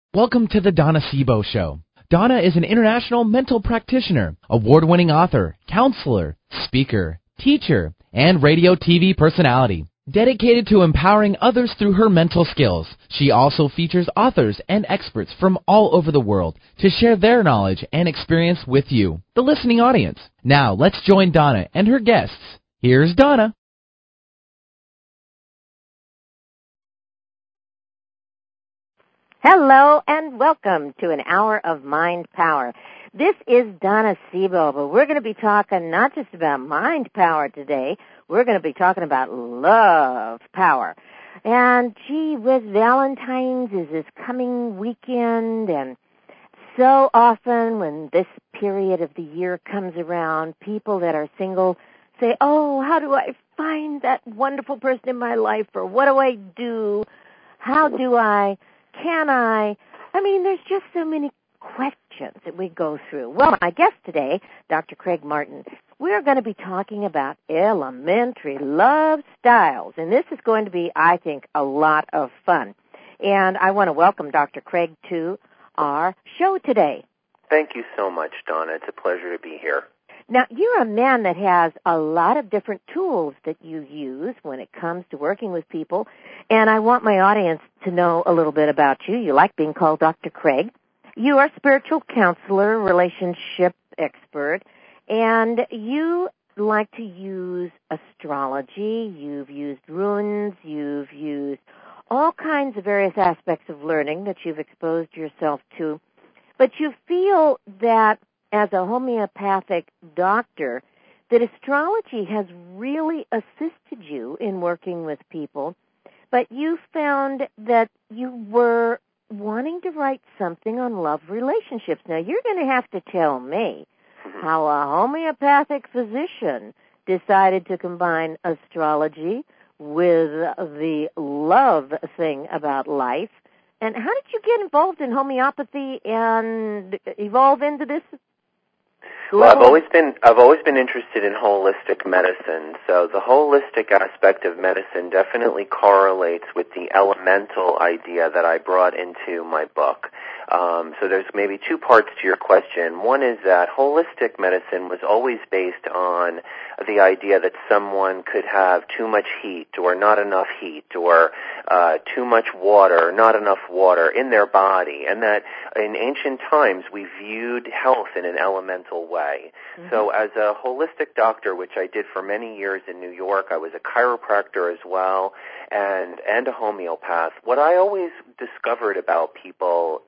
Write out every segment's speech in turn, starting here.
Welcome to the Donna Sebo Show. Donna is an international mental practitioner, award-winning author, counselor, speaker, teacher, and radio TV personality. Dedicated to empowering others through her mental skills, she also features authors and experts from all over the world to share their knowledge and experience with you, the listening audience. Now, let's join Donna and her guests. Here's Donna. Hello and welcome to an hour of mind power. This is Donna Sebo, but we're going to be talking not just about mind power today, we're going to be talking about love power. And gee whiz, Valentine's is this coming weekend, and so often when this period of the year comes around, people that are single say, oh, how do I find that wonderful person in my life, or what do I do? How do I? Can I? I mean, there's just so many questions that we go through. Well, my guest today, Dr. Craig Martin, we're going to be talking about elementary love styles. And this is going to be, I think, a lot of fun. And I want to welcome Dr. Craig to our show today. Thank you so much, Donna. It's a pleasure to be here. Now, you're a man that has a lot of different tools that you use when it comes to working with people, and I want my audience to know a little bit about you. You like being called Dr. Craig. You are a spiritual counselor, relationship expert, and you like to use astrology. You've used runes. You've used all kinds of various aspects of learning that you've exposed yourself to, but you feel that as a homeopathic doctor, that astrology has really assisted you in working with people, but you found that you were wanting to write something on love relationships. Now, you're going to have to tell me how a homeopathic physician decided to combine astrology with the love thing about life. And how did you get involved in homeopathy and evolve into this? Well, I've always been interested in holistic medicine. So the holistic aspect of medicine definitely correlates with the elemental idea that I brought into my book. So there's maybe two parts to your question. One is that holistic medicine was always based on the idea that someone could have too much heat or not enough heat, or too much water or not enough water in their body, and that in ancient times we viewed health in an elemental way. Mm-hmm. So as a holistic doctor, which I did for many years in New York, I was a chiropractor as well, and a homeopath. What I always discovered about people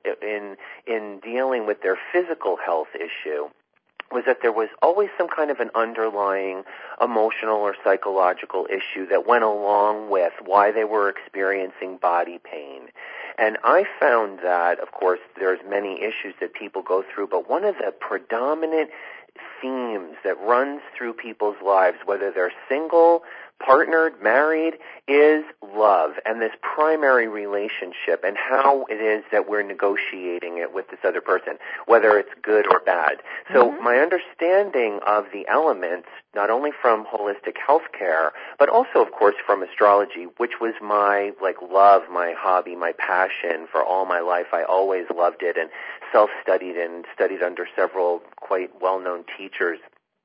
in dealing with their physical health issue was that there was always some kind of an underlying emotional or psychological issue that went along with why they were experiencing body pain. And I found that, of course, there's many issues that people go through, but one of the predominant themes that runs through people's lives, whether they're single, partnered, married, is love and this primary relationship and how it is that we're negotiating it with this other person, whether it's good or bad. So my understanding of the elements, not only from holistic health care, but also, of course, from astrology, which was my love, my hobby, my passion for all my life. I always loved it and self-studied and studied under several quite well-known teachers.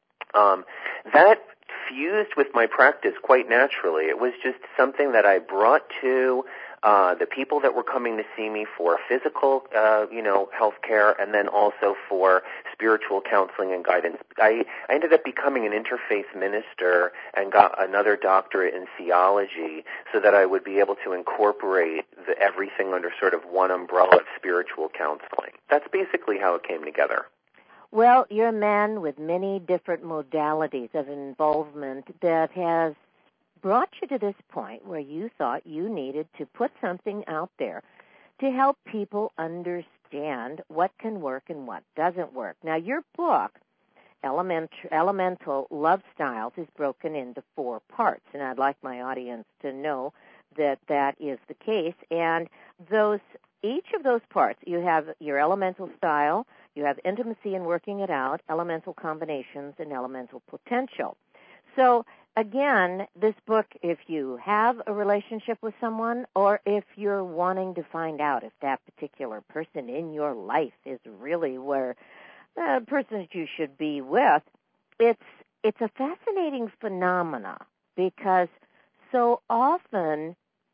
That fused with my practice quite naturally. It was just something that I brought to the people that were coming to see me for physical, health care, and then also for spiritual counseling and guidance. I ended up becoming an interfaith minister and got another doctorate in theology so that I would be able to incorporate everything under sort of one umbrella of spiritual counseling. That's basically how it came together. Well, you're a man with many different modalities of involvement that has brought you to this point where you thought you needed to put something out there to help people understand what can work and what doesn't work. Now, your book, Elemental Love Styles, is broken into 4 parts, and I'd like my audience to know that that is the case. And each of those parts, you have your elemental style, you have intimacy in working it out, elemental combinations, and elemental potential. So again, this book, if you have a relationship with someone or if you're wanting to find out if that particular person in your life is really where the person that you should be with, it's a fascinating phenomena because so often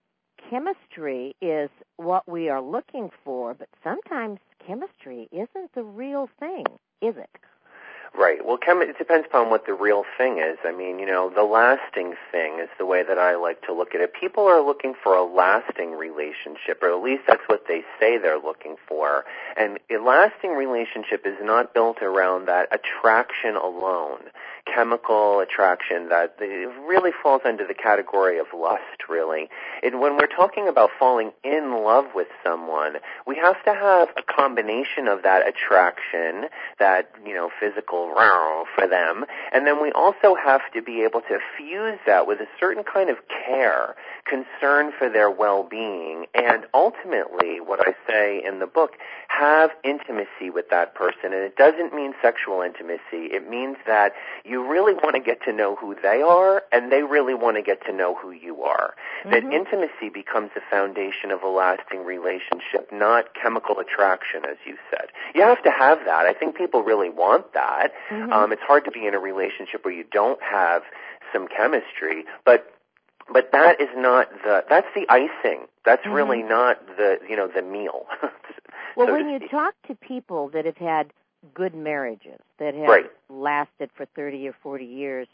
chemistry is what we are looking for, but sometimes chemistry isn't the real thing, is it? Right. Well, it depends upon what the real thing is. I mean, the lasting thing is the way that I like to look at it. People are looking for a lasting relationship, or at least that's what they say they're looking for. And a lasting relationship is not built around that attraction alone, chemical attraction that really falls under the category of lust, really. And when we're talking about falling in love with someone, we have to have a combination of that attraction, that, physical wow for them, and then we also have to be able to fuse that with a certain kind of care, concern for their well-being, and ultimately, what I say in the book, have intimacy with that person. And it doesn't mean sexual intimacy. It means that you really want to get to know who they are, and they really want to get to know who you are. Mm-hmm. That intimacy becomes the foundation of a lasting relationship, not chemical attraction, as you said. You have to have that. I think people really want that. Mm-hmm. It's hard to be in a relationship where you don't have some chemistry, but that is not that's the icing. That's mm-hmm. really not the meal. Well, when you talk to people that have had good marriages, that have right. lasted for 30 or 40 years,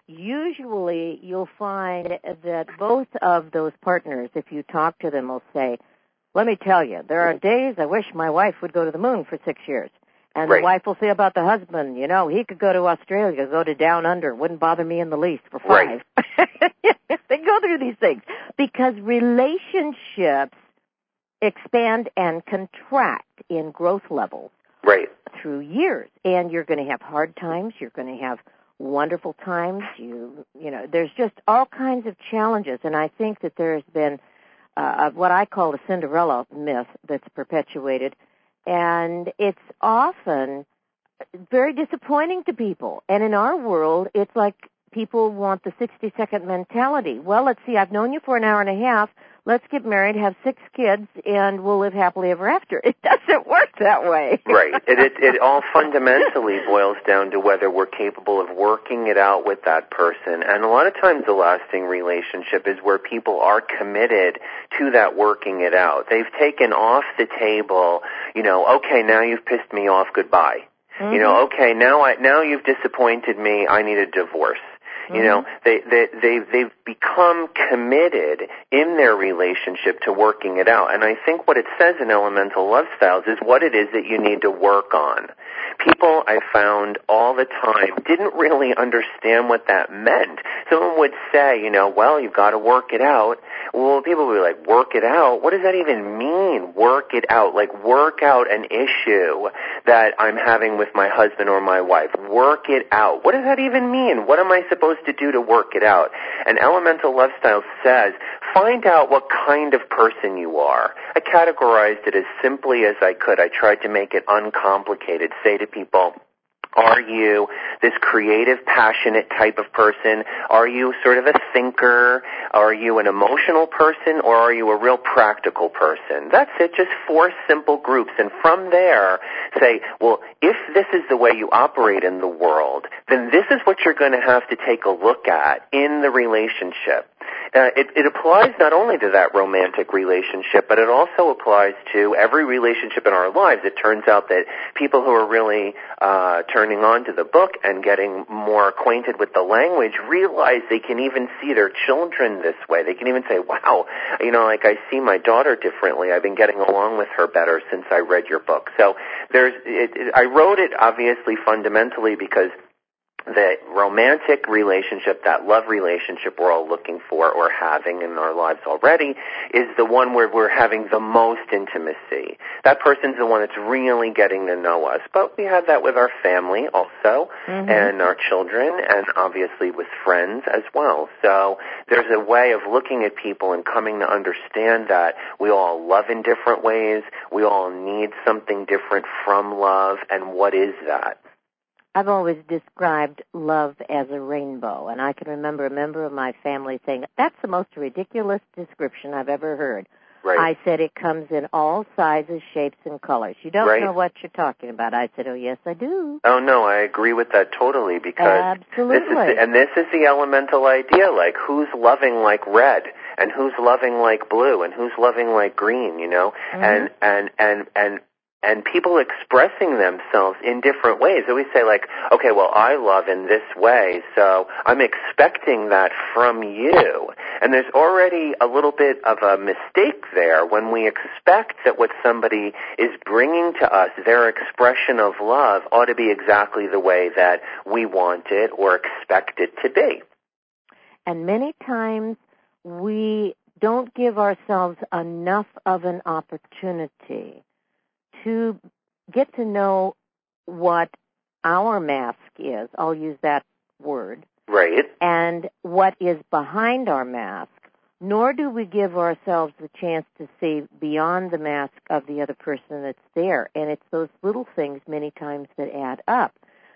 usually you'll find that both of those partners, if you talk to them, will say, let me tell you, there are days I wish my wife would go to the moon for 6 years. And right. the wife will say about the husband, he could go to Australia, go to Down Under, wouldn't bother me in the least for 5. Right. They go through these things because relationships expand and contract in growth levels right. through years. And you're going to have hard times. You're going to have wonderful times. There's just all kinds of challenges. And I think that there's been what I call the Cinderella myth that's perpetuated. And it's often very disappointing to people. And in our world, it's like people want the 60-second mentality. Well, let's see, I've known you for an hour and a half. Let's get married, have 6 kids, and we'll live happily ever after. It doesn't work that way. Right. It all fundamentally boils down to whether we're capable of working it out with that person. And a lot of times the lasting relationship is where people are committed to that working it out. They've taken off the table, okay, now you've pissed me off, goodbye. Mm-hmm. Okay, now you've disappointed me, I need a divorce. Mm-hmm. They've become committed in their relationship to working it out. And I think what it says in Elemental Love Styles is what it is that you need to work on. People, I found all the time, didn't really understand what that meant. Someone would say, well, you've got to work it out. Well, people would be like, work it out? What does that even mean, work it out? Like, work out an issue that I'm having with my husband or my wife. Work it out. What does that even mean? What am I supposed to do to work it out? And Elemental Love Style says, find out what kind of person you are. I categorized it as simply as I could. I tried to make it uncomplicated. Say to people, are you this creative, passionate type of person? Are you sort of a thinker? Are you an emotional person? Or are you a real practical person? That's it, just 4 simple groups. And from there, say, well, if this is the way you operate in the world, then this is what you're going to have to take a look at in the relationship. It applies not only to that romantic relationship, but it also applies to every relationship in our lives. It turns out that people who are really turning on to the book and getting more acquainted with the language realize they can even see their children this way. They can even say, wow, like I see my daughter differently. I've been getting along with her better since I read your book. So I wrote it obviously fundamentally because the romantic relationship, that love relationship we're all looking for or having in our lives already, is the one where we're having the most intimacy. That person's the one that's really getting to know us. But we have that with our family also, mm-hmm. and our children, and obviously with friends as well. So there's a way of looking at people and coming to understand that we all love in different ways. We all need something different from love, and what is that? I've always described love as a rainbow, and I can remember a member of my family saying, that's the most ridiculous description I've ever heard. Right. I said, it comes in all sizes, shapes, and colors. You don't know what you're talking about. I said, oh, yes, I do. Oh, no, I agree with that totally, because Absolutely. This is the elemental idea, like who's loving like red, and who's loving like blue, and who's loving like green, you know? Mm-hmm. And people expressing themselves in different ways. So we say like, okay, well, I love in this way, so I'm expecting that from you. And there's already a little bit of a mistake there when we expect that what somebody is bringing to us, their expression of love, ought to be exactly the way that we want it or expect it to be. And many times we don't give ourselves enough of an opportunity to get to know what our mask is. I'll use that word. Right. And what is behind our mask, nor do we give ourselves the chance to see beyond the mask of the other person that's there. And it's those little things many times that add up.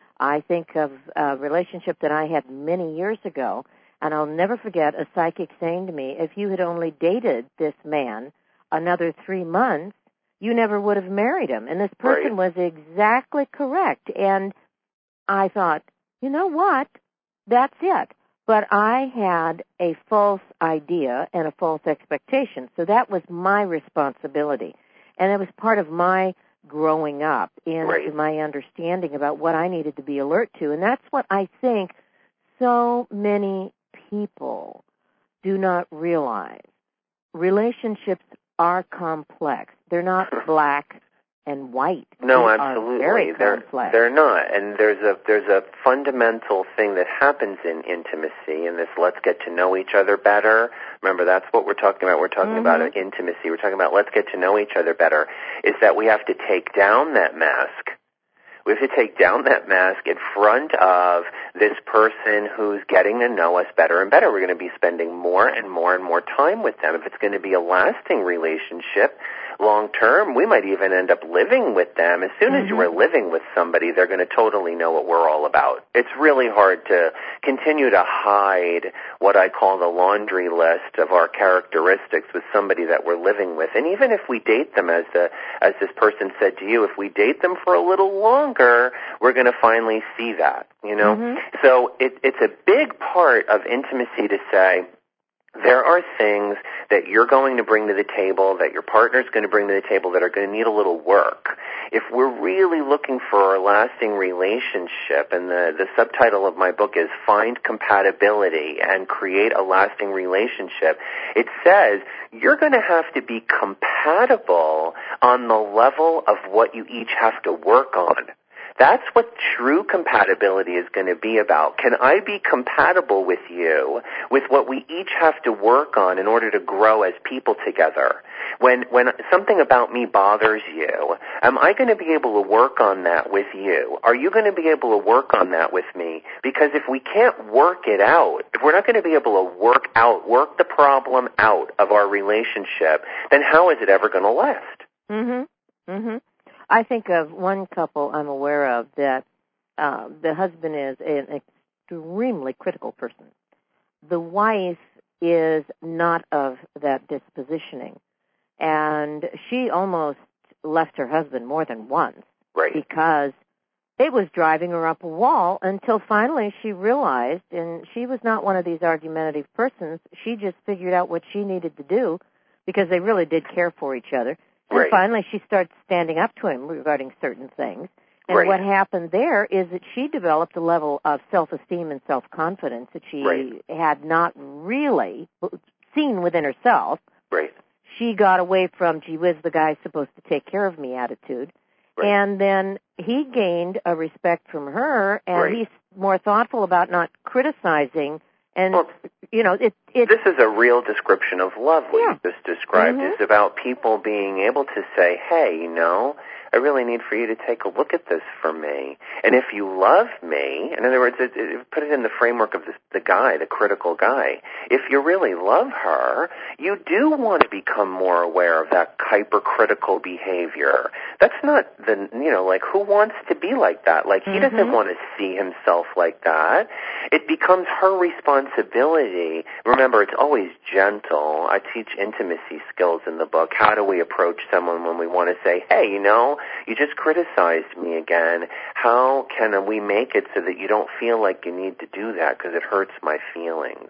I think of a relationship that I had many years ago, and I'll never forget a psychic saying to me, if you had only dated this man another 3 months, you never would have married him. And this person was exactly correct. And I thought, you know what? That's it. But I had a false idea and a false expectation. So that was my responsibility. And it was part of my growing up in my understanding about what I needed to be alert to. And that's what I think so many people do not realize. Relationships are complex. They're not black and white. No, they absolutely. Are very complex. They're not. And there's a fundamental thing that happens in intimacy, and this let's get to know each other better. Remember, that's what we're talking about. We're talking about intimacy. We're talking about let's get to know each other better, is that we have to take down that mask. We have to take down that mask in front of this person who's getting to know us better and better. We're going to be spending more and more and more time with them. If it's going to be a lasting relationship, long term, we might even end up living with them. As soon as you are living with somebody, they're going to totally know what we're all about. It's really hard to continue to hide what I call the laundry list of our characteristics with somebody that we're living with. And even if we date them, as this person said to you, if we date them for a little longer, we're going to finally see that, you know? So it's a big part of intimacy to say, there are things that you're going to bring to the table, that your partner's going to bring to the table, that are going to need a little work. If we're really looking for a lasting relationship, and the subtitle of my book is Find Compatibility and Create a Lasting Relationship, it says you're going to have to be compatible on the level of what you each have to work on. That's what true compatibility is going to be about. Can I be compatible with you with what we each have to work on in order to grow as people together? When something about me bothers you, am I going to be able to work on that with you? Are you going to be able to work on that with me? Because if we can't work it out, if we're not going to be able to work the problem out of our relationship, then how is it ever going to last? I think of one couple I'm aware of that the husband is an extremely critical person. The wife is not of that dispositioning. And she almost left her husband more than once because it was driving her up a wall until finally she realized, and she was not one of these argumentative persons, she just figured out what she needed to do because they really did care for each other. And finally she started standing up to him regarding certain things. And what happened there is that she developed a level of self-esteem and self-confidence that she had not really seen within herself. She got away from, gee whiz, the guy's supposed to take care of me attitude. And then he gained a respect from her, and he's more thoughtful about not criticizing. And, you know, this is a real description of love, what you just described. It's about people being able to say, hey, you know, I really need for you to take a look at this for me. And if you love me, in other words, put it in the framework of the guy, the critical guy. If you really love her, you do want to become more aware of that hypercritical behavior. That's not like, who wants to be like that? Like, he doesn't want to see himself like that. It becomes her responsibility. Remember, it's always gentle. I teach intimacy skills in the book. How do we approach someone when we want to say, hey, you know, you just criticized me again. How can we make it so that you don't feel like you need to do that because it hurts my feelings?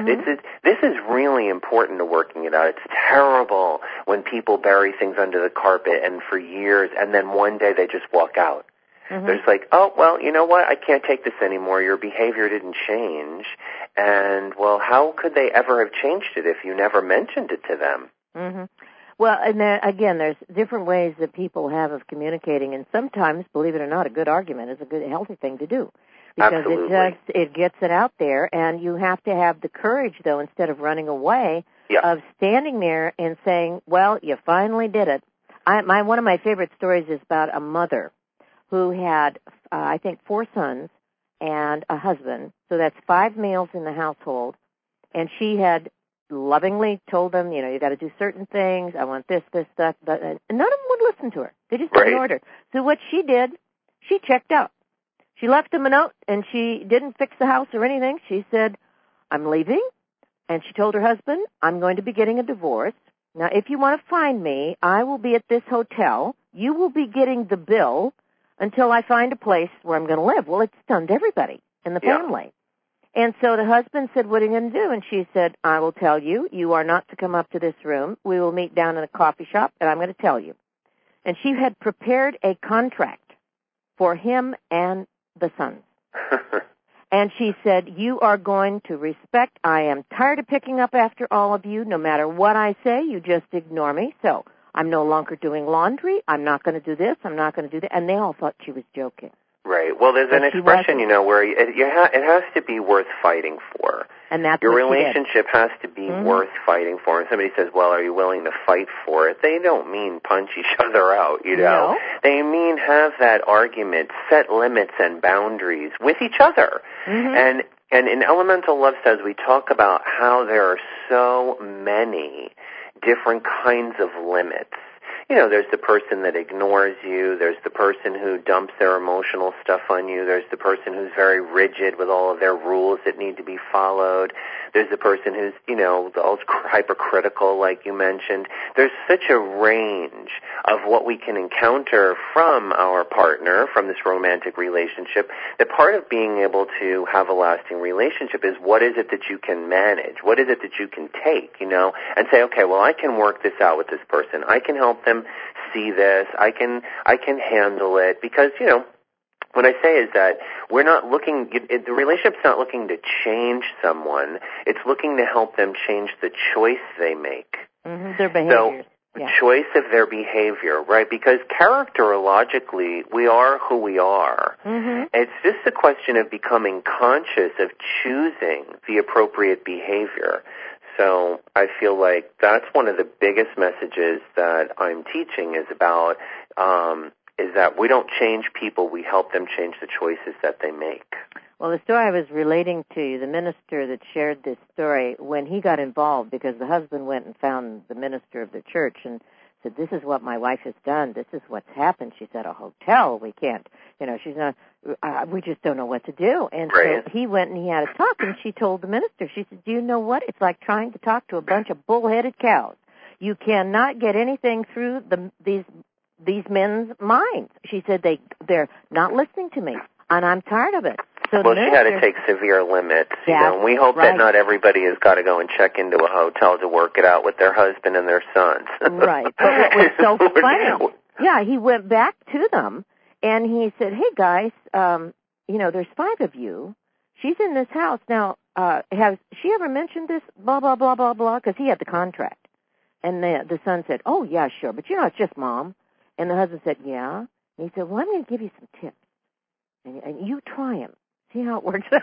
This is really important to working it out. It's terrible when people bury things under the carpet and for years, and then one day they just walk out. There's like, oh, well, you know what? I can't take this anymore. Your behavior didn't change. And, well, how could they ever have changed it if you never mentioned it to them? Well, and again, there's different ways that people have of communicating, and sometimes, believe it or not, a good argument is a good, healthy thing to do. Because it gets it out there, and you have to have the courage, though, instead of running away, of standing there and saying, well, you finally did it. One of my favorite stories is about a mother who had, I think, 4 sons and a husband. So that's 5 males in the household. And she had lovingly told them, you know, you got to do certain things. I want this, that. And none of them would listen to her. They just ignored her. So what she did, she checked out. She left them a note, and she didn't fix the house or anything. She said, I'm leaving. And she told her husband, I'm going to be getting a divorce. Now, if you want to find me, I will be at this hotel. You will be getting the bill until I find a place where I'm going to live. Well, it stunned everybody in the family. And so the husband said, what are you going to do? And she said, I will tell you. You are not to come up to this room. We will meet down in a coffee shop, and I'm going to tell you. And she had prepared a contract for him and the sons. And she said, you are going to respect. I am tired of picking up after all of you. No matter what I say, you just ignore me. So I'm no longer doing laundry. I'm not going to do this. I'm not going to do that. And they all thought she was joking. Right. Well, there's an expression, you know, where it has to be worth fighting for. And that's your relationship has to be worth fighting for. And somebody says, well, are you willing to fight for it? They don't mean punch each other out, you know. No. They mean have that argument, set limits and boundaries with each other. And in Elemental Love Says, we talk about how there are so many different kinds of limits. You know, there's the person that ignores you. There's the person who dumps their emotional stuff on you. There's the person who's very rigid with all of their rules that need to be followed. There's the person who's, you know, hypercritical, like you mentioned. There's such a range of what we can encounter from our partner, from this romantic relationship, that part of being able to have a lasting relationship is what is it that you can manage? What is it that you can take, you know, and say, okay, well, I can work this out with this person. I can help them see this. I can handle it, because, you know, what I say is that we're not looking, the relationship's not looking to change someone. It's looking to help them change the choice they make. Their behaviors. So, choice of their behavior, right? Because characterologically, we are who we are. It's just a question of becoming conscious of choosing the appropriate behavior. So I feel like that's one of the biggest messages that I'm teaching is about, is that we don't change people, we help them change the choices that they make. Well, the story I was relating to you, the minister that shared this story, when he got involved, because the husband went and found the minister of the church and said, this is what my wife has done, this is what's happened. She said, a hotel, we can't, you know, she's not, we just don't know what to do. And so he went and he had a talk, and she told the minister, she said, do you know what? It's like trying to talk to a bunch of bull-headed cows. You cannot get anything through these men's minds. She said, they're not listening to me, and I'm tired of it. So well, she had to take severe limits, you know, and we hope that not everybody has got to go and check into a hotel to work it out with their husband and their sons. Right. But what was so funny, he went back to them, and he said, hey, guys, you know, there's 5 of you. She's in this house. Now, has she ever mentioned this, blah, blah, blah, blah, blah? Because he had the contract. And the son said, oh, yeah, sure, but, you know, it's just Mom. And the husband said, yeah. And he said, well, I'm going to give you some tips, and you try them. See how it works out.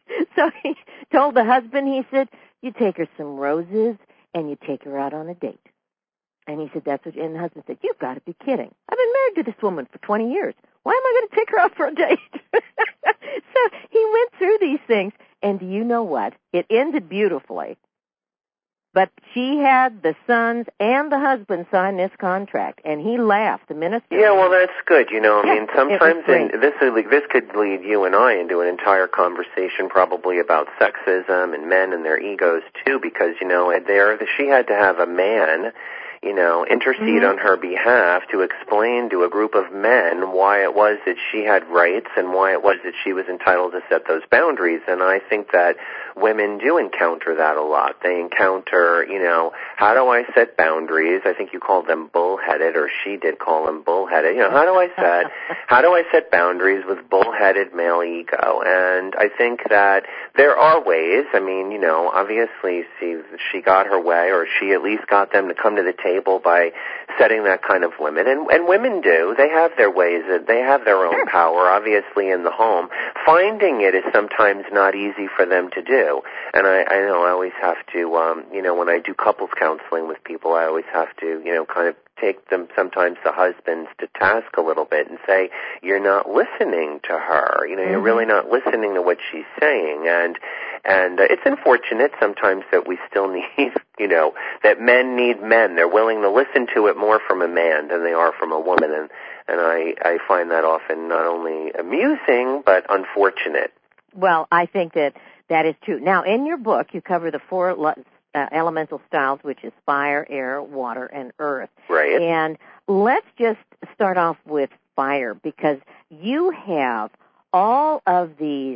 So he told the husband, he said, you take her some roses and you take her out on a date. And he said, that's what, and the husband said, you've got to be kidding. I've been married to this woman for 20 years. Why am I going to take her out for a date? So he went through these things, and do you know what? It ended beautifully. But she had the sons and the husband sign this contract, and he laughed. The minister. Yeah, well, that's good. You know, I mean, sometimes this could lead you and I into an entire conversation probably about sexism and men and their egos, too, because, you know, she had to have a man, you know, intercede on her behalf to explain to a group of men why it was that she had rights and why it was that she was entitled to set those boundaries. And I think that women do encounter that a lot. They encounter, you know, how do I set boundaries? I think you called them bullheaded, or she did call them bullheaded. You know, how do I set boundaries with bullheaded male ego? And I think that there are ways. I mean, you know, obviously she got her way, or she at least got them to come to the table by setting that kind of limit. And women do. They have their ways. They have their own power, obviously, in the home. Finding it is sometimes not easy for them to do. And I know I always have to, you know, when I do couples counseling with people, I always have to, you know, kind of take them, sometimes the husbands, to task a little bit and say, you're not listening to her. You know, you're really not listening to what she's saying. And it's unfortunate sometimes that we still need, you know, that men need men. They're willing to listen to it more from a man than they are from a woman. And I find that often not only amusing, but unfortunate. Well, I think that is true. Now, in your book, you cover the four elemental styles, which is fire, air, water, and earth. Right. And let's just start off with fire, because you have all of these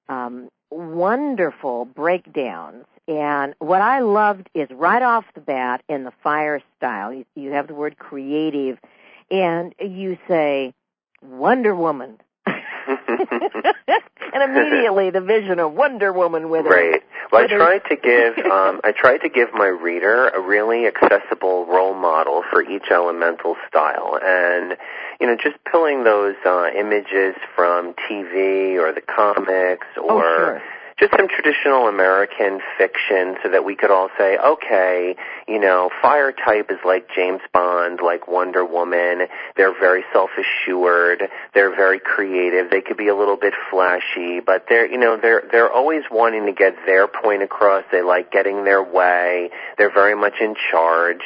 wonderful breakdowns. And what I loved is right off the bat in the fire style, you have the word creative, and you say Wonder Woman. And immediately the vision of Wonder Woman with her. Right. Well, I tried to give my reader a really accessible role model for each elemental style, and you know, just pulling those images from TV or the comics or just some traditional American fiction, so that we could all say, okay, you know, fire type is like James Bond, like Wonder Woman. They're very self-assured. They're very creative. They could be a little bit flashy, but they're always wanting to get their point across. They like getting their way. They're very much in charge.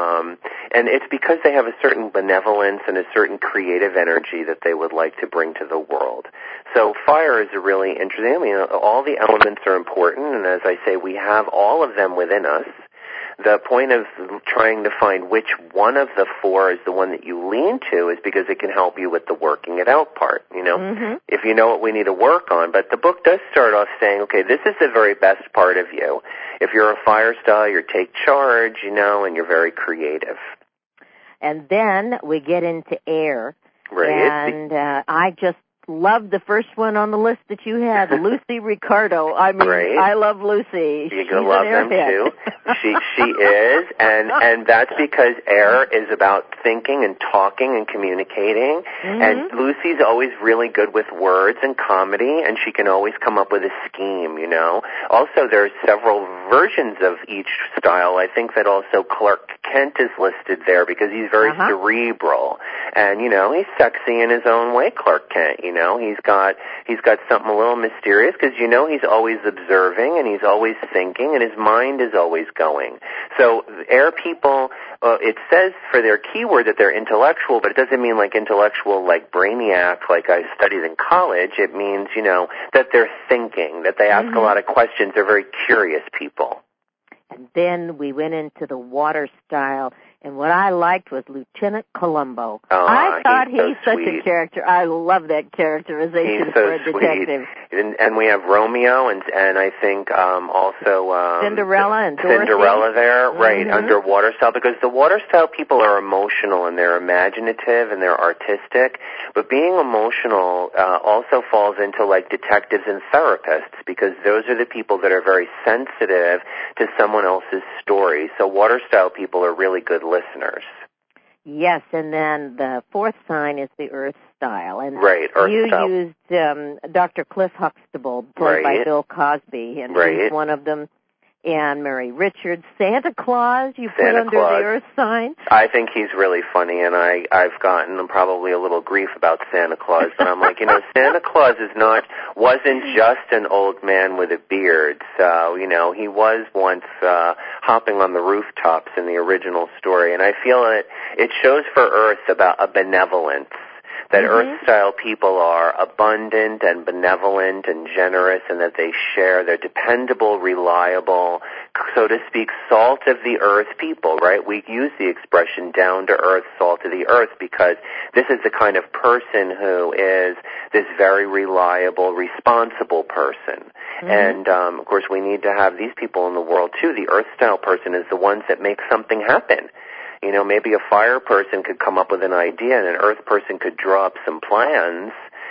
And it's because they have a certain benevolence and a certain creative energy that they would like to bring to the world. So fire is a really interesting, I mean, all the elements are important, and as I say, we have all of them within us. The point of trying to find which one of the four is the one that you lean to is because it can help you with the working it out part, you know, if you know what we need to work on. But the book does start off saying, okay, this is the very best part of you. If you're a fire style, you take charge, you know, and you're very creative. And then we get into air. Right. And I just loved the first one on the list that you had, Lucy Ricardo. I mean, right. I love Lucy. You're going to love them, too. She is, and that's because air is about thinking and talking and communicating, and Lucy's always really good with words and comedy, and she can always come up with a scheme, you know. Also, there's several versions of each style. I think that also Clark Kent is listed there because he's very cerebral, and, you know, he's sexy in his own way, Clark Kent, you know, he's got something a little mysterious because, you know, he's always observing and he's always thinking and his mind is always going. So air people, it says for their keyword that they're intellectual, but it doesn't mean like intellectual like brainiac like I studied in college. It means, you know, that they're thinking, that they ask a lot of questions. They're very curious people. And then we went into the water style. And what I liked was Lieutenant Columbo. I thought he's such a character. I love that characterization for a detective. And we have Romeo and I think also Cinderella and Dorothy. Cinderella there, right, under water style, because the water style people are emotional and they're imaginative and they're artistic. But being emotional also falls into like detectives and therapists, because those are the people that are very sensitive to someone else's story. So water style people are really good listeners. Yes, and then the fourth sign is the earth style. And right, earth you style. used Dr. Cliff Huxtable, played by Bill Cosby, and he's one of them. And Mary Richards, Santa Claus, you put under the earth sign. I think he's really funny, and I've gotten probably a little grief about Santa Claus, but I'm like, Santa Claus wasn't just an old man with a beard. So, he was once hopping on the rooftops in the original story, and I feel it shows for Earth about a benevolence. That Earth-style people are abundant and benevolent and generous, and that they share. They're dependable, reliable, so to speak, salt of the earth people, right? We use the expression down to earth, salt of the earth, because this is the kind of person who is this very reliable, responsible person. And, of course, we need to have these people in the world, too. The earth-style person is the ones that make something happen. Maybe a fire person could come up with an idea, and an earth person could draw up some plans,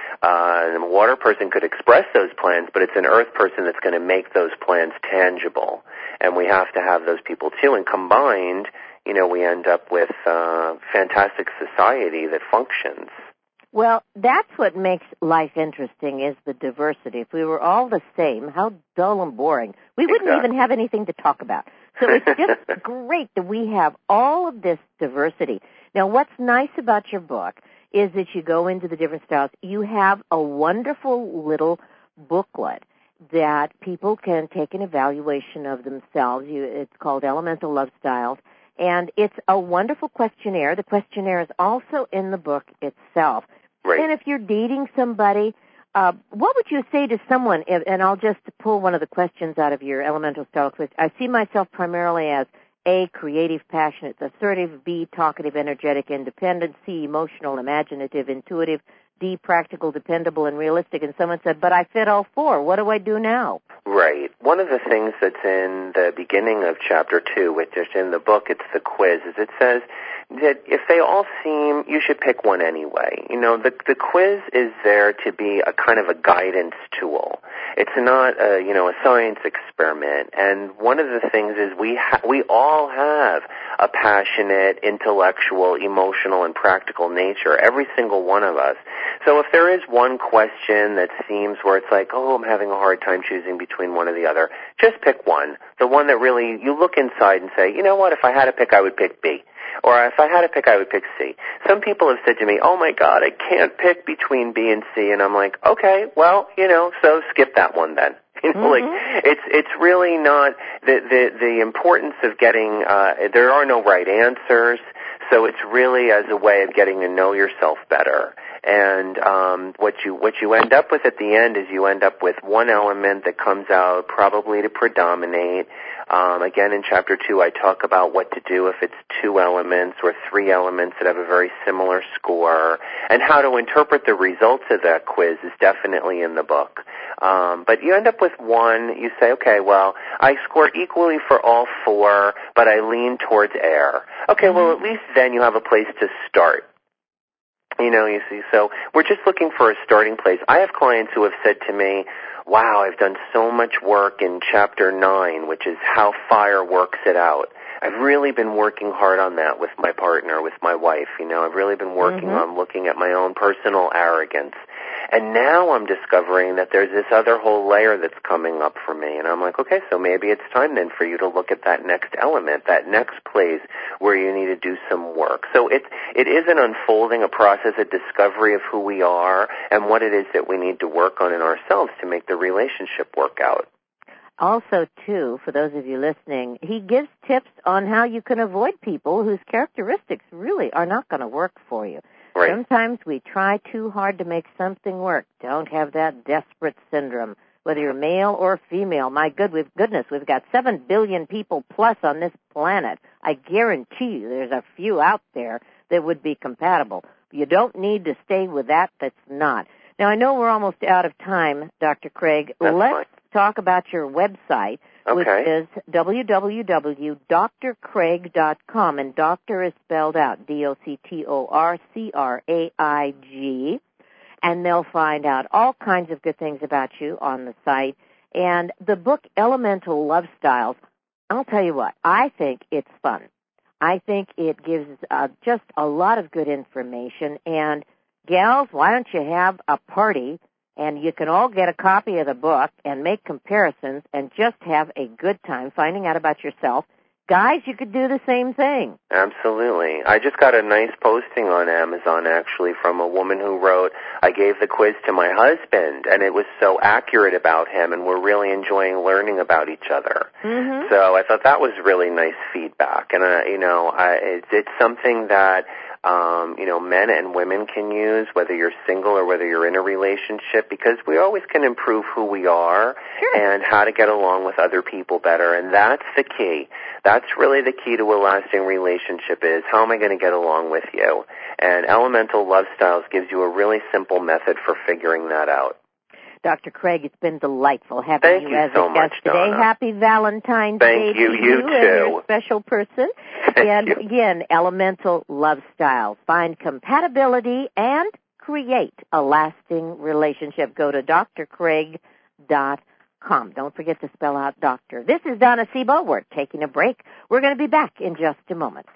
and a water person could express those plans, but it's an earth person that's going to make those plans tangible. And we have to have those people, too. And combined, we end up with a fantastic society that functions. Well, that's what makes life interesting, is the diversity. If we were all the same, how dull and boring. We wouldn't even have anything to talk about. So it's just great that we have all of this diversity. Now, what's nice about your book is that you go into the different styles. You have a wonderful little booklet that people can take an evaluation of themselves. It's called Elemental Love Styles, and it's a wonderful questionnaire. The questionnaire is also in the book itself. Right. And if you're dating somebody, what would you say to someone, and I'll just pull one of the questions out of your Elemental Style quiz. I see myself primarily as A, creative, passionate, assertive, B, talkative, energetic, independent, C, emotional, imaginative, intuitive, D, practical, dependable, and realistic. And someone said, but I fit all four. What do I do now? Right. One of the things that's in the beginning of Chapter 2, which is in the book, it's the quiz, is it says that if they all seem, you should pick one anyway. The quiz is there to be a kind of a guidance tool. It's not a science experiment. And one of the things is we all have a passionate, intellectual, emotional, and practical nature, every single one of us. So if there is one question that seems where it's like, I'm having a hard time choosing between one or the other, just pick one. The one that really, you look inside and say, what, if I had to pick, I would pick B. Or if I had to pick, I would pick C. Some people have said to me, oh my God, I can't pick between B and C. And I'm like, okay, well, so skip that one then. It's really not the importance of getting, there are no right answers. So it's really as a way of getting to know yourself better. And what you end up with at the end is you end up with one element that comes out probably to predominate. Again, in Chapter 2, I talk about what to do if it's two elements or three elements that have a very similar score, and how to interpret the results of that quiz is definitely in the book. But you end up with one, you say, okay, well, I score equally for all four, but I lean towards air. Okay, well, at least then you have a place to start. You see, so we're just looking for a starting place. I have clients who have said to me, wow, I've done so much work in Chapter 9, which is how fire works it out. I've really been working hard on that with my partner, with my wife. I've really been working on looking at my own personal arrogance. And now I'm discovering that there's this other whole layer that's coming up for me. And I'm like, okay, so maybe it's time then for you to look at that next element, that next place where you need to do some work. So it is an unfolding, a process, a discovery of who we are and what it is that we need to work on in ourselves to make the relationship work out. Also, too, for those of you listening, he gives tips on how you can avoid people whose characteristics really are not going to work for you. Right. Sometimes we try too hard to make something work. Don't have that desperate syndrome. Whether you're male or female, my goodness, we've got 7 billion people plus on this planet. I guarantee you there's a few out there that would be compatible. You don't need to stay with that's not. Now, I know we're almost out of time, Dr. Craig. Let's talk about your website, which is www.drcraig.com, and doctor is spelled out, DOCTORCRAIG, and they'll find out all kinds of good things about you on the site. And the book, Elemental Love Styles, I'll tell you what, I think it's fun. I think it gives just a lot of good information. And, gals, why don't you have a party, and you can all get a copy of the book and make comparisons and just have a good time finding out about yourself. Guys, you could do the same thing. Absolutely. I just got a nice posting on Amazon, actually, from a woman who wrote, I gave the quiz to my husband, and it was so accurate about him, and we're really enjoying learning about each other. Mm-hmm. So I thought that was really nice feedback. And, it's something that men and women can use, whether you're single or whether you're in a relationship, because we always can improve who we are and how to get along with other people better. And that's the key. That's really the key to a lasting relationship is, how am I going to get along with you? And Elemental Love Styles gives you a really simple method for figuring that out. Dr. Craig, it's been delightful having you as a guest today. Donna. Happy Valentine's Day to you and your special person. And again, Elemental Love Styles. Find compatibility and create a lasting relationship. Go to drcraig.com. Don't forget to spell out doctor. This is Donna Sebo. We're taking a break. We're going to be back in just a moment.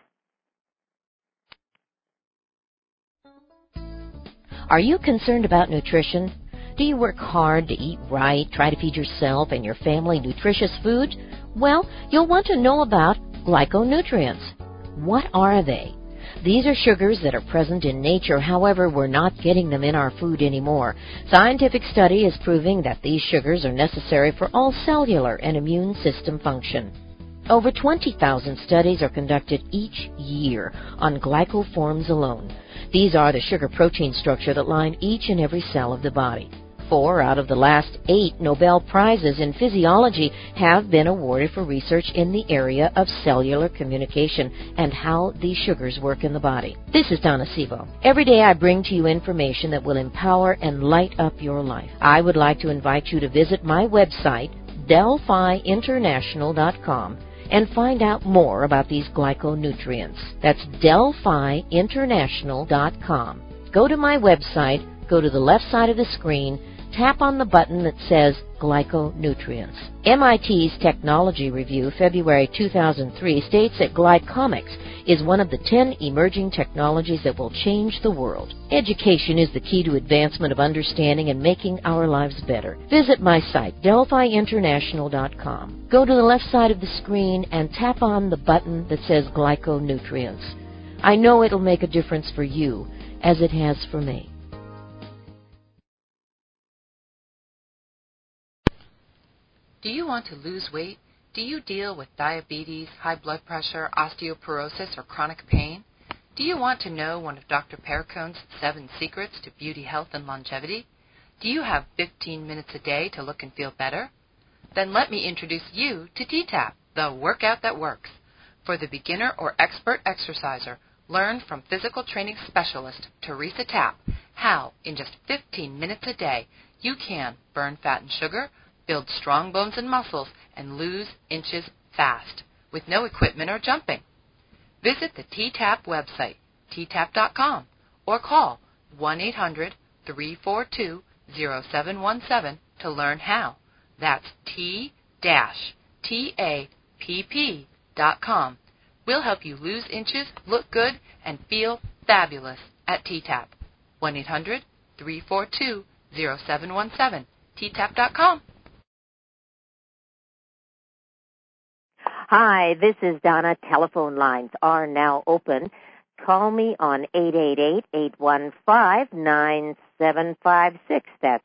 Are you concerned about nutrition? Do you work hard to eat right, try to feed yourself and your family nutritious food? Well, you'll want to know about glyconutrients. What are they? These are sugars that are present in nature, however, we're not getting them in our food anymore. Scientific study is proving that these sugars are necessary for all cellular and immune system function. Over 20,000 studies are conducted each year on glycoforms alone. These are the sugar-protein structure that line each and every cell of the body. 4 out of the last 8 Nobel Prizes in physiology have been awarded for research in the area of cellular communication and how these sugars work in the body. This is Donna Sebo. Every day I bring to you information that will empower and light up your life. I would like to invite you to visit my website, DelphiInternational.com, and find out more about these glyconutrients. That's DelphiInternational.com. Go to my website, go to the left side of the screen, tap on the button that says Glyconutrients. MIT's Technology Review, February 2003, states that glycomics is one of the 10 emerging technologies that will change the world. Education is the key to advancement of understanding and making our lives better. Visit my site, DelphiInternational.com. Go to the left side of the screen and tap on the button that says Glyconutrients. I know it'll make a difference for you, as it has for me. Do you want to lose weight? Do you deal with diabetes, high blood pressure, osteoporosis, or chronic pain? Do you want to know one of Dr. Perricone's 7 secrets to beauty, health, and longevity? Do you have 15 minutes a day to look and feel better? Then let me introduce you to T-TAP, the workout that works. For the beginner or expert exerciser, learn from physical training specialist Teresa Tapp how, in just 15 minutes a day, you can burn fat and sugar, build strong bones and muscles, and lose inches fast, with no equipment or jumping. Visit the T-TAP website, ttap.com, or call 1-800-342-0717 to learn how. That's T-TAPP.com. We'll help you lose inches, look good, and feel fabulous at T-TAP. 1-800-342-0717, ttap.com. Hi, this is Donna. Telephone lines are now open. Call me on 888-815-9756. That's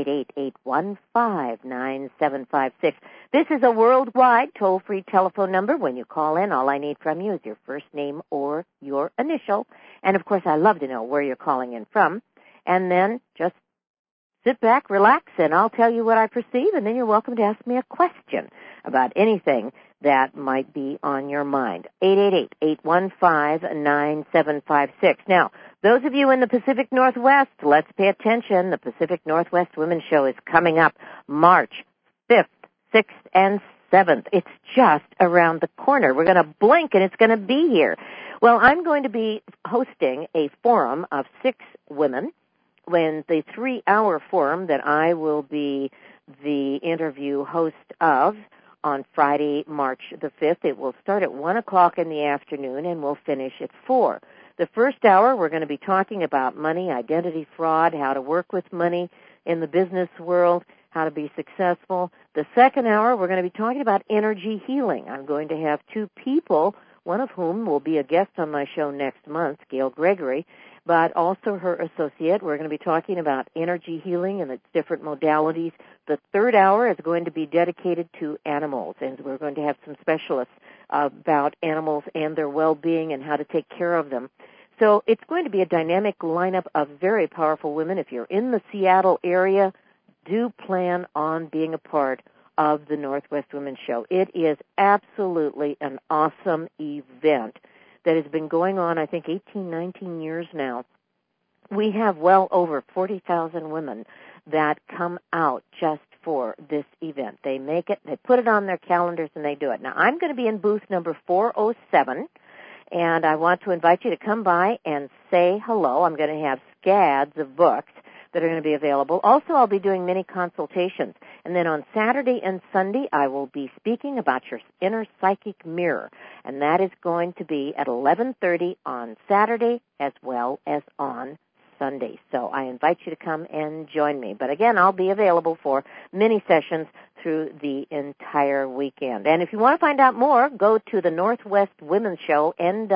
888-815-9756. This is a worldwide toll-free telephone number. When you call in, all I need from you is your first name or your initial. And, of course, I love to know where you're calling in from. And then just sit back, relax, and I'll tell you what I perceive, and then you're welcome to ask me a question about anything that might be on your mind. 888-815-9756. Now, those of you in the Pacific Northwest, let's pay attention. The Pacific Northwest Women's Show is coming up March 5th, 6th, and 7th. It's just around the corner. We're going to blink, and it's going to be here. Well, I'm going to be hosting a forum of 6 women. When the 3-hour forum that I will be the interview host of on Friday, March the 5th. It will start at 1 o'clock in the afternoon and we'll finish at 4. The first hour, we're going to be talking about money, identity fraud, how to work with money in the business world, how to be successful. The second hour, we're going to be talking about energy healing. I'm going to have two people, one of whom will be a guest on my show next month, Gail Gregory, but also her associate. We're going to be talking about energy healing and its different modalities. The third hour is going to be dedicated to animals, and we're going to have some specialists about animals and their well-being and how to take care of them. So it's going to be a dynamic lineup of very powerful women. If you're in the Seattle area, do plan on being a part of the Northwest Women's Show. It is absolutely an awesome event that has been going on, I think, 18, 19 years now. We have well over 40,000 women that come out just for this event. They make it, they put it on their calendars, and they do it. Now, I'm going to be in booth number 407, and I want to invite you to come by and say hello. I'm going to have scads of books that are going to be available. Also, I'll be doing many consultations. And then on Saturday and Sunday, I will be speaking about your inner psychic mirror. And that is going to be at 11:30 on Saturday as well as on Sunday. So I invite you to come and join me. But again, I'll be available for many sessions through the entire weekend. And if you want to find out more, go to the Northwest Women's Show,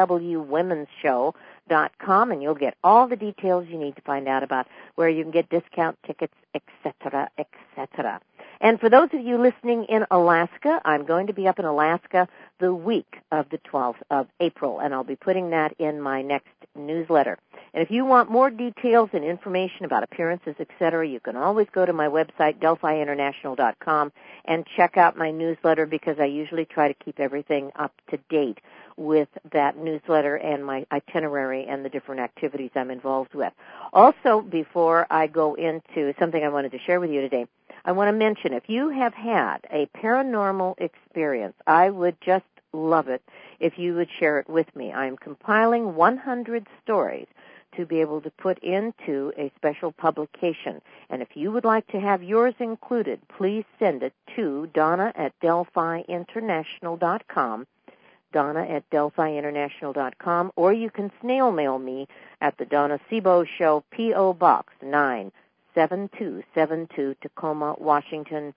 nwwomenshow.com, and you'll get all the details you need to find out about where you can get discount tickets, etc., etc. And for those of you listening in Alaska, I'm going to be up in Alaska the week of the 12th of April, and I'll be putting that in my next newsletter. And if you want more details and information about appearances, etc., you can always go to my website, DelphiInternational.com, and check out my newsletter, because I usually try to keep everything up to date with that newsletter and my itinerary and the different activities I'm involved with. Also, before I go into something I wanted to share with you today, I want to mention, if you have had a paranormal experience, I would just love it if you would share it with me. I'm compiling 100 stories to be able to put into a special publication. And if you would like to have yours included, please send it to Donna@DelphiInternational.com, Donna@DelphiInternational.com, or you can snail mail me at the Donna Sebo Show, P.O. Box 97272, Tacoma, Washington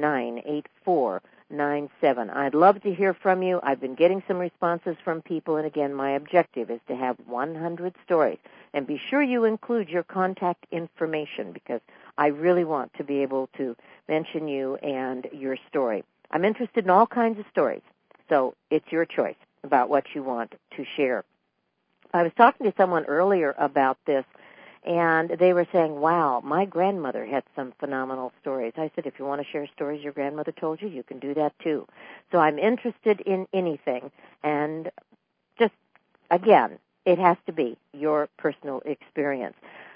98497. I'd love to hear from you. I've been getting some responses from people, and again, my objective is to have 100 stories. And be sure you include your contact information, because I really want to be able to mention you and your story. I'm interested in all kinds of stories, so it's your choice about what you want to share. I was talking to someone earlier about this, and they were saying, wow, my grandmother had some phenomenal stories. I said, if you want to share stories your grandmother told you, you can do that too. So I'm interested in anything. And just, again, it has to be your personal experience.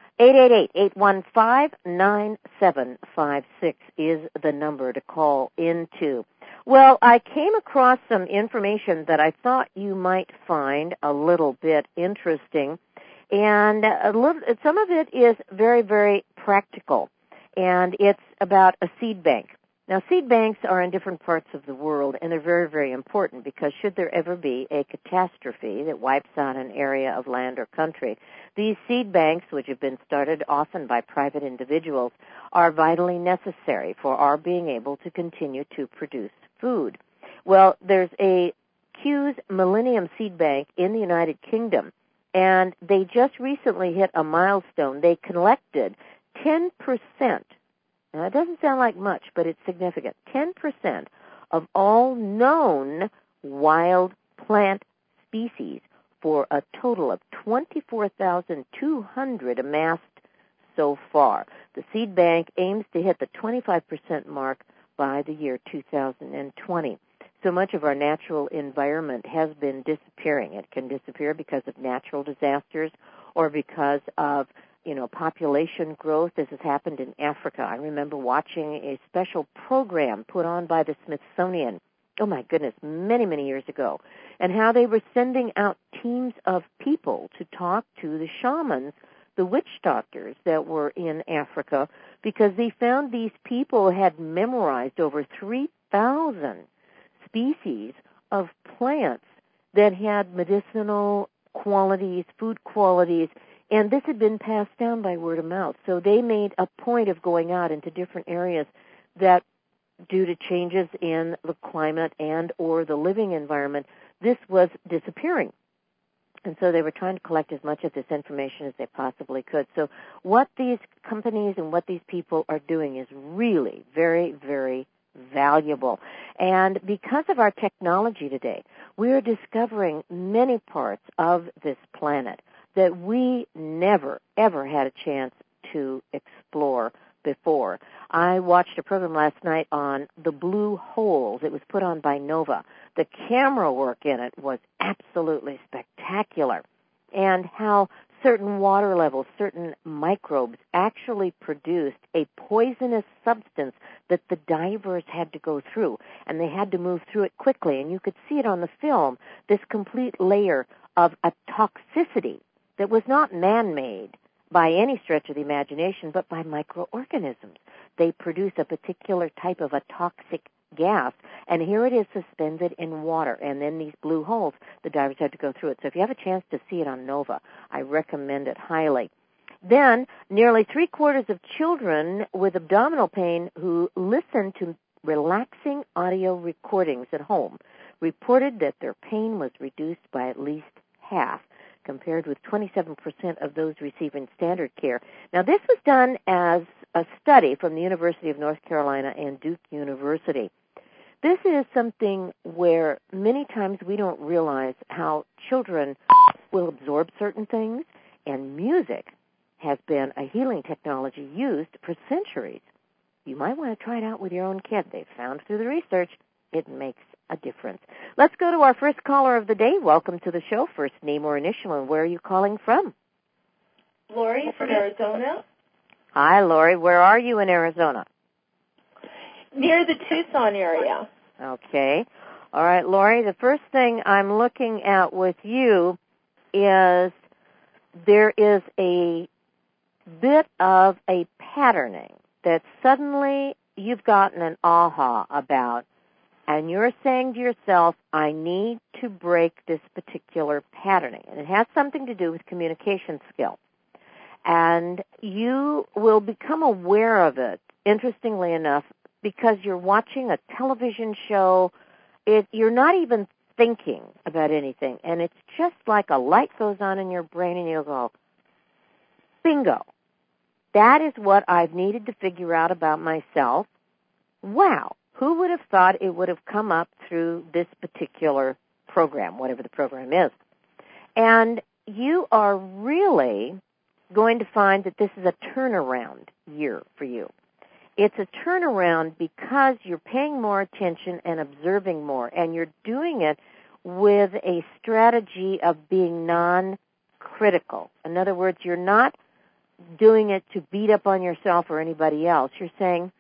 888-815-9756 is the number to call into. Well, I came across some information that I thought you might find a little bit interesting. And some of it is very, very practical, and it's about a seed bank. Now, seed banks are in different parts of the world, and they're very, very important, because should there ever be a catastrophe that wipes out an area of land or country, these seed banks, which have been started often by private individuals, are vitally necessary for our being able to continue to produce food. Well, there's a Q's Millennium Seed Bank in the United Kingdom, and they just recently hit a milestone. They collected 10%. Now, it doesn't sound like much, but it's significant. 10% of all known wild plant species, for a total of 24,200 amassed so far. The seed bank aims to hit the 25% mark by the year 2020. So much of our natural environment has been disappearing. It can disappear because of natural disasters or because of, population growth. This has happened in Africa. I remember watching a special program put on by the Smithsonian, oh my goodness, many, many years ago, and how they were sending out teams of people to talk to the shamans, the witch doctors that were in Africa, because they found these people had memorized over 3,000 species of plants that had medicinal qualities, food qualities, and this had been passed down by word of mouth. So they made a point of going out into different areas that, due to changes in the climate and or the living environment, this was disappearing. And so they were trying to collect as much of this information as they possibly could. So what these companies and what these people are doing is really very, very valuable. And because of our technology today, we are discovering many parts of this planet that we never, ever had a chance to explore before. I watched a program last night on the blue holes. It was put on by NOVA. The camera work in it was absolutely spectacular, and how certain water levels, certain microbes actually produced a poisonous substance that the divers had to go through, and they had to move through it quickly. And you could see it on the film, this complete layer of a toxicity that was not man-made by any stretch of the imagination, but by microorganisms. They produce a particular type of a toxic gas, and here it is suspended in water, and then these blue holes, the divers had to go through it. So if you have a chance to see it on NOVA, I recommend it highly. Then, nearly 3/4 of children with abdominal pain who listened to relaxing audio recordings at home reported that their pain was reduced by at least half, compared with 27% of those receiving standard care. Now, this was done as a study from the University of North Carolina and Duke University. This is something where many times we don't realize how children will absorb certain things, and music has been a healing technology used for centuries. You might want to try it out with your own kid. They've found through the research it makes a difference. Let's go to our first caller of the day. Welcome to the show. First name or initial, and where are you calling from? Lori from Arizona. Hi, Lori. Where are you in Arizona? Near the Tucson area. Okay. All right, Lori, the first thing I'm looking at with you is there is a bit of a patterning that suddenly you've gotten an aha about, and you're saying to yourself, I need to break this particular patterning. And it has something to do with communication skill. And you will become aware of it, interestingly enough, because you're watching a television show. You're not even thinking about anything. And it's just like a light goes on in your brain and you'll go, bingo. That is what I've needed to figure out about myself. Wow. Who would have thought it would have come up through this particular program, whatever the program is? And you are really going to find that this is a turnaround year for you. It's a turnaround because you're paying more attention and observing more, and you're doing it with a strategy of being non-critical. In other words, you're not doing it to beat up on yourself or anybody else. You're saying,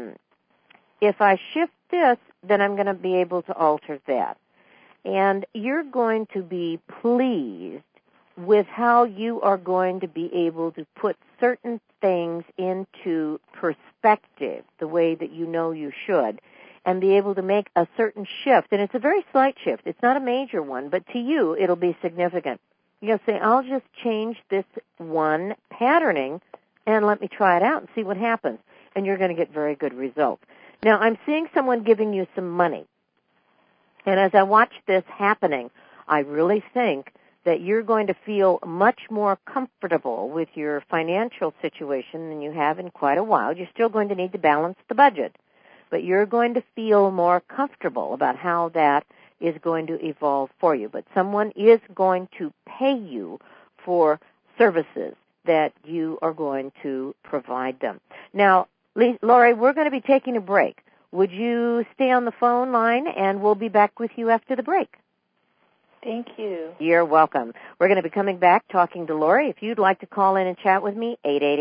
if I shift this, then I'm going to be able to alter that. And you're going to be pleased with how you are going to be able to put certain things into perspective the way that you know you should, and be able to make a certain shift. And it's a very slight shift. It's not a major one, but to you it'll be significant. You'll say, I'll just change this one patterning and let me try it out and see what happens. And you're going to get very good results. Now, I'm seeing someone giving you some money. And as I watch this happening, I really think that you're going to feel much more comfortable with your financial situation than you have in quite a while. You're still going to need to balance the budget, but you're going to feel more comfortable about how that is going to evolve for you. But someone is going to pay you for services that you are going to provide them. Now, Lori, we're going to be taking a break. Would you stay on the phone line, and we'll be back with you after the break? Thank you. You're welcome. We're going to be coming back talking to Lori. If you'd like to call in and chat with me,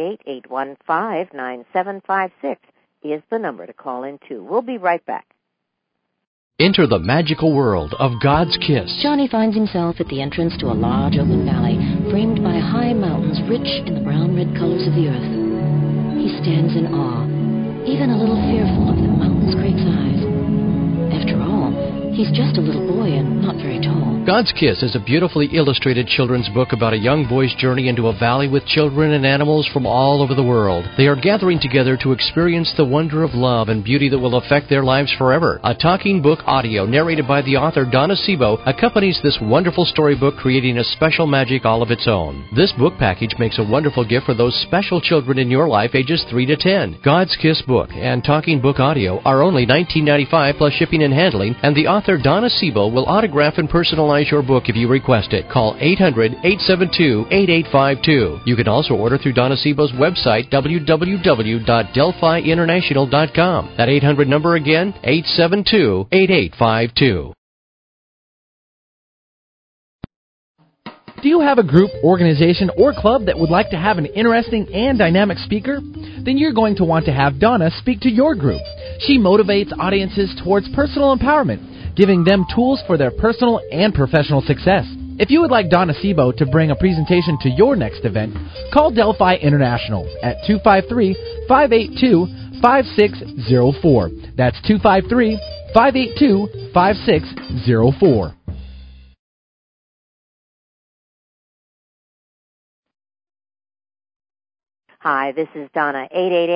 888-815-9756 is the number to call in to. We'll be right back. Enter the magical world of God's kiss. Johnny finds himself at the entrance to a large open valley, framed by high mountains rich in the brown-red colors of the earth. He stands in awe, even a little fearful of the mountain's great size. After all, He's just a little boy and not very tall. God's Kiss is a beautifully illustrated children's book about a young boy's journey into a valley with children and animals from all over the world. They are gathering together to experience the wonder of love and beauty that will affect their lives forever. A talking book audio narrated by the author Donna Sebo accompanies this wonderful storybook, creating a special magic all of its own. This book package makes a wonderful gift for those special children in your life ages 3 to 10. God's Kiss book and talking book audio are only $19.95 plus shipping and handling, and the author Donna Sebo will autograph and personalize your book if you request it. Call 800-872-8852. You can also order through Donna Sebo's website, www.delphiinternational.com. That 800 number again, 872-8852. Do you have a group, organization, or club that would like to have an interesting and dynamic speaker? Then you're going to want to have Donna speak to your group. She motivates audiences towards personal empowerment, giving them tools for their personal and professional success. If you would like Donna Sebo to bring a presentation to your next event, call Delphi International at 253-582-5604. That's 253-582-5604. Hi, this is Donna.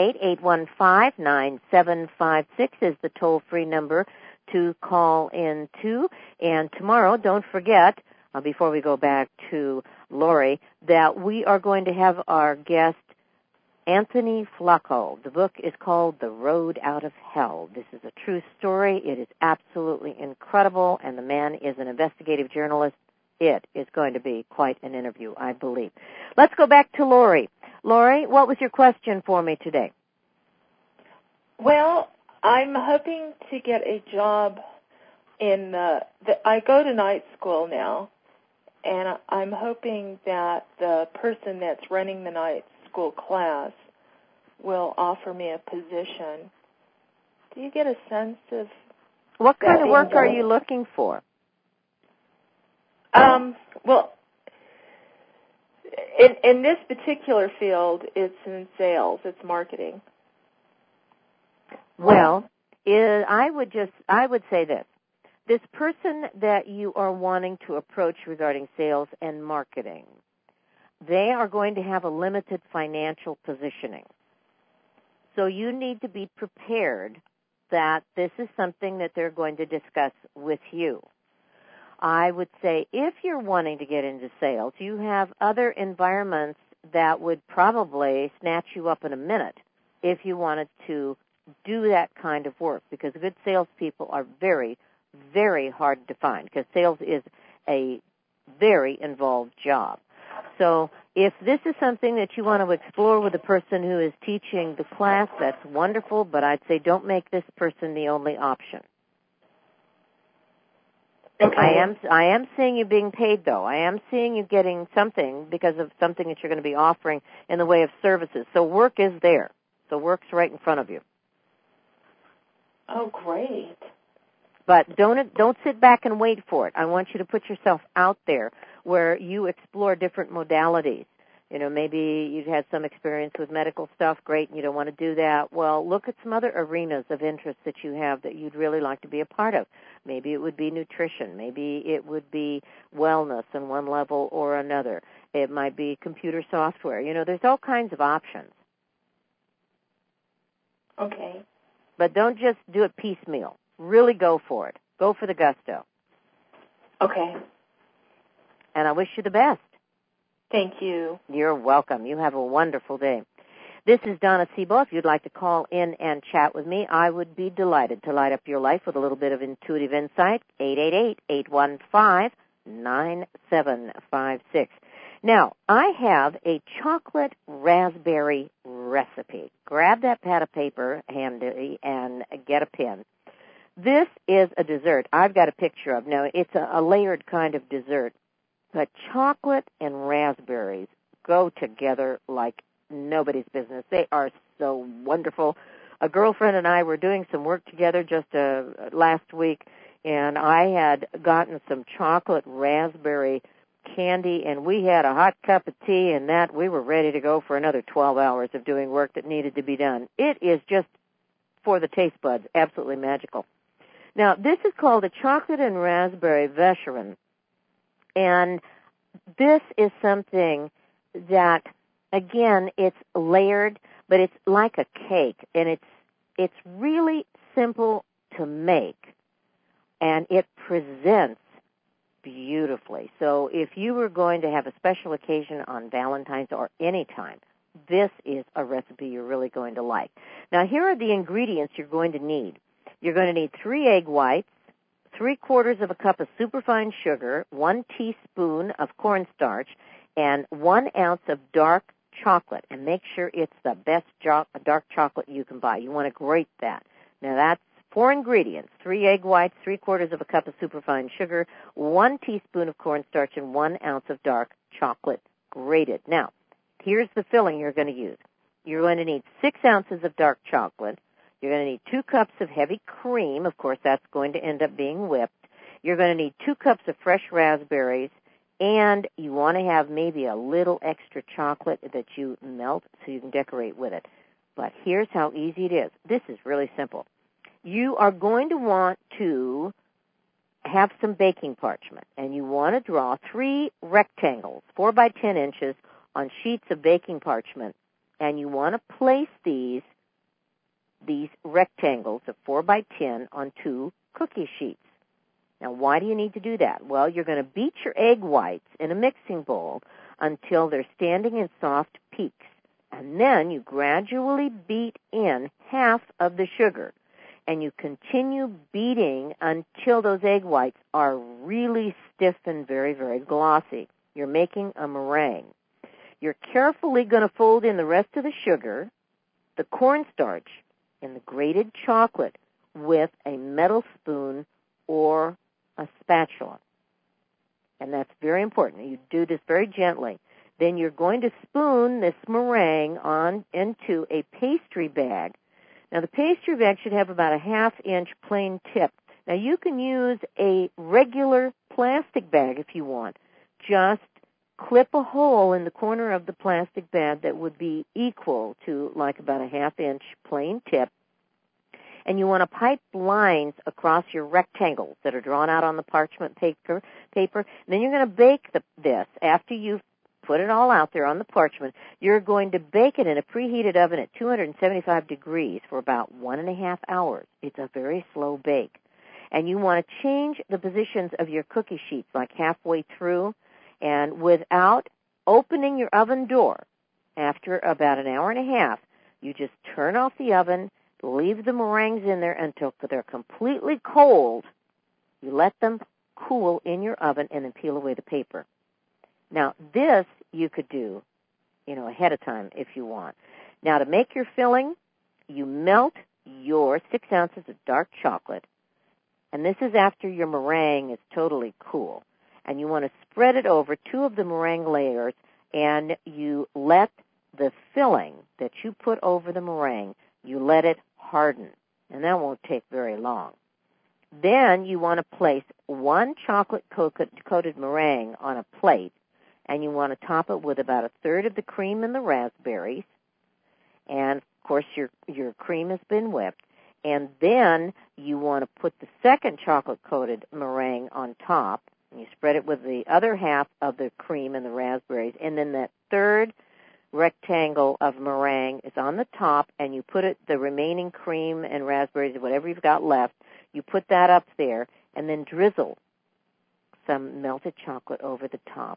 888-815-9756 is the toll-free number to call in to. And tomorrow, don't forget, before we go back to Lori, that we are going to have our guest, Anthony Flacco. The book is called The Road Out of Hell. This is a true story. It is absolutely incredible, and the man is an investigative journalist. It is going to be quite an interview, I believe. Let's go back to Lori. Lori, what was your question for me today? Well, I'm hoping to get a job in I go to night school now, and I'm hoping that the person that's running the night school class will offer me a position. Do you get a sense of what kind of work are you looking for? Well, in this particular field, it's in sales. It's marketing. Well, I would say this. This person that you are wanting to approach regarding sales and marketing, they are going to have a limited financial positioning. So you need to be prepared that this is something that they're going to discuss with you. I would say if you're wanting to get into sales, you have other environments that would probably snatch you up in a minute if you wanted to do that kind of work, because good salespeople are very, very hard to find, because sales is a very involved job. So if this is something that you want to explore with the person who is teaching the class, that's wonderful, but I'd say don't make this person the only option. Okay. I am seeing you being paid, though. I am seeing you getting something because of something that you're going to be offering in the way of services. So work is there. So work's right in front of you. Oh, great. But don't sit back and wait for it. I want you to put yourself out there where you explore different modalities. You know, maybe you've had some experience with medical stuff, great, and you don't want to do that. Well, look at some other arenas of interest that you have that you'd really like to be a part of. Maybe it would be nutrition. Maybe it would be wellness on one level or another. It might be computer software. You know, there's all kinds of options. Okay. But don't just do it piecemeal. Really go for it. Go for the gusto. Okay. And I wish you the best. Thank you. You're welcome. You have a wonderful day. This is Donna Sebo. If you'd like to call in and chat with me, I would be delighted to light up your life with a little bit of intuitive insight. 888-815-9756. Now, I have a chocolate raspberry recipe. Grab that pad of paper handy and get a pen. This is a dessert I've got a picture of. Now, it's a layered kind of dessert. But chocolate and raspberries go together like nobody's business. They are so wonderful. A girlfriend and I were doing some work together just last week, and I had gotten some chocolate raspberry candy, and we had a hot cup of tea, and that we were ready to go for another 12 hours of doing work that needed to be done. It is just, for the taste buds, absolutely magical. Now, this is called a chocolate and raspberry vacherin, and this is something that, again, it's layered, but it's like a cake, and it's really simple to make, and it presents beautifully. So if you were going to have a special occasion on Valentine's or any time, this is a recipe you're really going to like. Now, here are the ingredients you're going to need. You're going to need 3 egg whites, 3/4 of a cup of superfine sugar, 1 teaspoon of cornstarch, and 1 ounce of dark chocolate. And make sure it's the best dark chocolate you can buy. You want to grate that. Now, that's 4 ingredients: 3 egg whites, 3/4 of a cup of superfine sugar, 1 teaspoon of cornstarch, and 1 ounce of dark chocolate grated. Now, here's the filling you're going to use. You're going to need 6 ounces of dark chocolate. You're going to need 2 cups of heavy cream. Of course, that's going to end up being whipped. You're going to need 2 cups of fresh raspberries, and you want to have maybe a little extra chocolate that you melt so you can decorate with it. But here's how easy it is. This is really simple. You are going to want to have some baking parchment, and you want to draw 3 rectangles, 4 by 10 inches, on sheets of baking parchment, and you want to place these rectangles of 4 by 10 on 2 cookie sheets. Now, why do you need to do that? Well, you're going to beat your egg whites in a mixing bowl until they're standing in soft peaks, and then you gradually beat in half of the sugar, and you continue beating until those egg whites are really stiff and very, very glossy. You're making a meringue. You're carefully going to fold in the rest of the sugar, the cornstarch, and the grated chocolate with a metal spoon or a spatula. And that's very important. You do this very gently. Then you're going to spoon this meringue on into a pastry bag. Now, the pastry bag should have about a 1/2-inch plain tip. Now, you can use a regular plastic bag if you want. Just clip a hole in the corner of the plastic bag that would be equal to like about a 1/2-inch plain tip. And you want to pipe lines across your rectangles that are drawn out on the parchment paper. And then you're going to bake this. After you've put it all out there on the parchment, you're going to bake it in a preheated oven at 275 degrees for about 1.5 hours. It's a very slow bake. And you want to change the positions of your cookie sheets like halfway through, and without opening your oven door. After about 1.5 hours, you just turn off the oven, leave the meringues in there until they're completely cold. You let them cool in your oven and then peel away the paper. Now, this you could do, ahead of time if you want. Now, to make your filling, you melt your 6 ounces of dark chocolate, and this is after your meringue is totally cool. And you want to spread it over 2 of the meringue layers, and you let the filling that you put over the meringue, you let it harden, and that won't take very long. Then you want to place 1 chocolate-coated meringue on a plate, and you want to top it with about 1/3 of the cream and the raspberries. And, of course, your cream has been whipped. And then you want to put the second chocolate-coated meringue on top. And you spread it with the other half of the cream and the raspberries. And then that 3rd rectangle of meringue is on the top, and you put the remaining cream and raspberries, whatever you've got left, you put that up there, and then drizzle some melted chocolate over the top.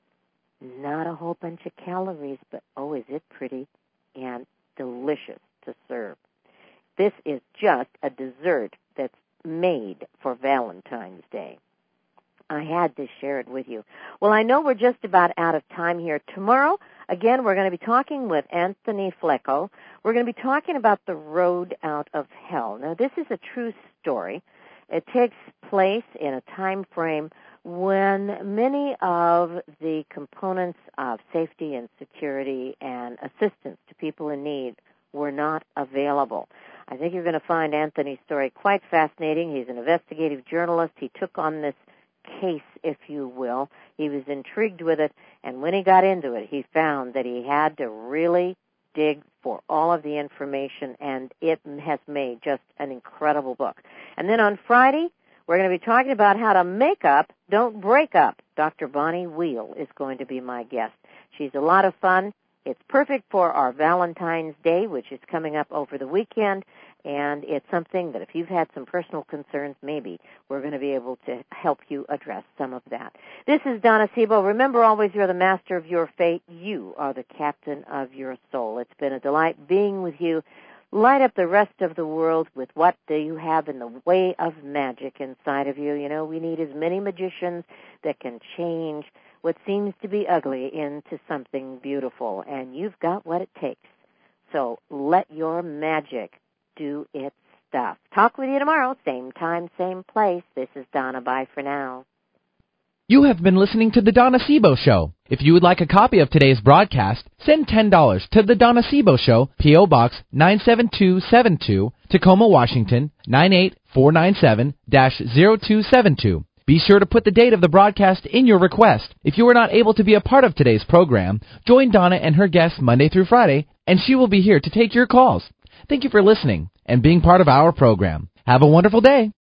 Not a whole bunch of calories, but oh, is it pretty and delicious to serve. This is just a dessert that's made for Valentine's Day. I had to share it with you. Well, I know we're just about out of time here. Tomorrow, again, we're going to be talking with Anthony Flecko. We're going to be talking about the road out of hell. Now, this is a true story. It takes place in a time frame when many of the components of safety and security and assistance to people in need were not available. I think you're going to find Anthony's story quite fascinating. He's an investigative journalist. He took on this case, if you will. He was intrigued with it, and when he got into it, he found that he had to really dig for all of the information, and it has made just an incredible book. And then on Friday, we're going to be talking about how to make up, don't break up. Dr. Bonnie Wheel is going to be my guest. She's a lot of fun. It's perfect for our Valentine's Day, which is coming up over the weekend, and it's something that if you've had some personal concerns, maybe we're going to be able to help you address some of that. This is Donna Sebo. Remember always, you're the master of your fate. You are the captain of your soul. It's been a delight being with you. Light up the rest of the world with what do you have in the way of magic inside of you. You know, we need as many magicians that can change what seems to be ugly into something beautiful, and you've got what it takes. So let your magic do its stuff. Talk with you tomorrow, same time, same place. This is Donna. Bye for now. You have been listening to The Donna Sebo Show. If you would like a copy of today's broadcast, send $10 to The Donna Sebo Show, P.O. Box 97272, Tacoma, Washington, 98497-0272. Be sure to put the date of the broadcast in your request. If you are not able to be a part of today's program, join Donna and her guests Monday through Friday, and she will be here to take your calls. Thank you for listening and being part of our program. Have a wonderful day.